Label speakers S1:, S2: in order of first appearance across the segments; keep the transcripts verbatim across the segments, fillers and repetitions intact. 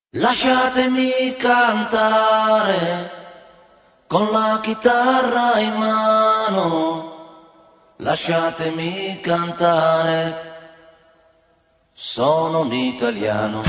S1: Lasciatemi cantare con la chitarra in mano, lasciatemi cantare, sono un italiano.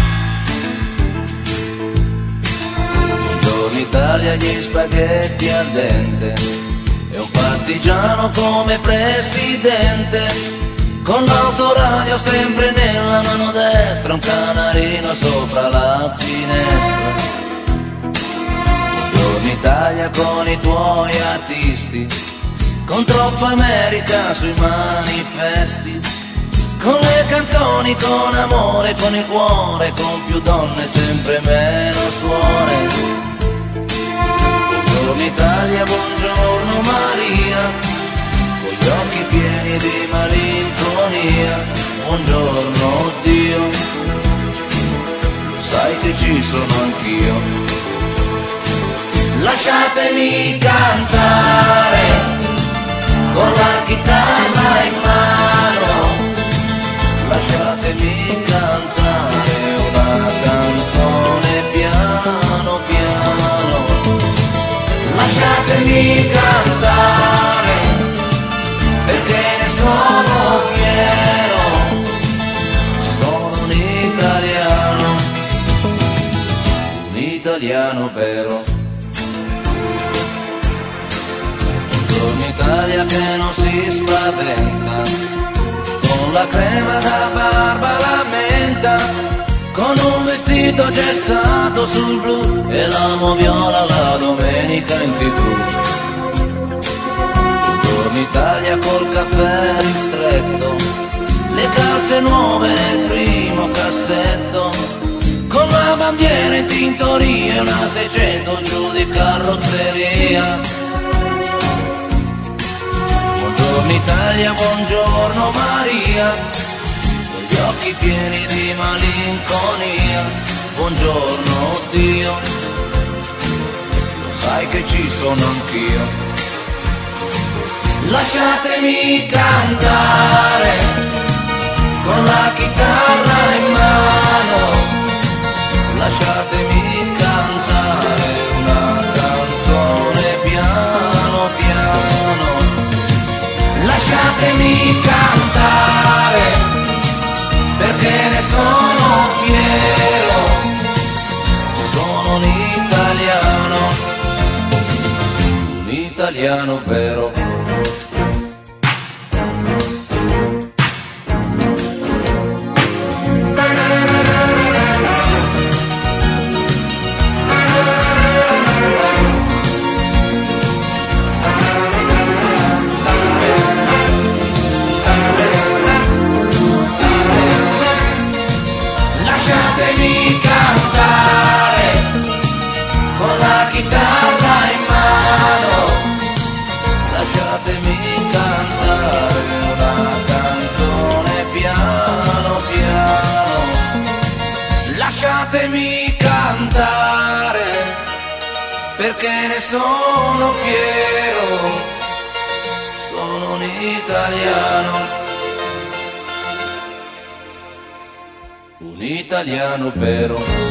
S1: Buongiorno Italia, gli spaghetti al dente e un partigiano come presidente, con l'autoradio sempre nella mano destra, un canarino sopra la finestra. Buongiorno Italia con i tuoi artisti, con troppa America sui manifesti, con le canzoni, con amore, con il cuore, con più donne, sempre meno suore. Buongiorno Italia, buongiorno Maria, con gli occhi pieni di malinconia. Buongiorno Dio, sai che ci sono anch'io. Lasciatemi cantare con la chitarra in mano, lasciatemi cantare una canzone piano piano, lasciatemi cantare perché ne sono fiero, sono un italiano, un italiano vero. Buongiorno Italia che non si spaventa, con la crema da barba la menta, con un vestito gessato sul blu e l'amo viola la domenica in tv. Buongiorno Italia col caffè ristretto, le calze nuove nel primo cassetto, con la bandiera in tintoria e una seicento giù di carrozzeria. Buongiorno Italia, buongiorno Maria, con gli occhi pieni di malinconia. Buongiorno Dio, lo sai che ci sono anch'io. Lasciatemi cantare con la chitarra in mano, lasciatemi cantare una canzone piano piano, lasciatemi cantare perché ne sono fiero, sono un italiano, un italiano vero. Lasciatemi cantare con la chitarra in mano, lasciatemi cantare una canzone piano piano, lasciatemi cantare perché ne sono fiero, sono un italiano, un italiano vero.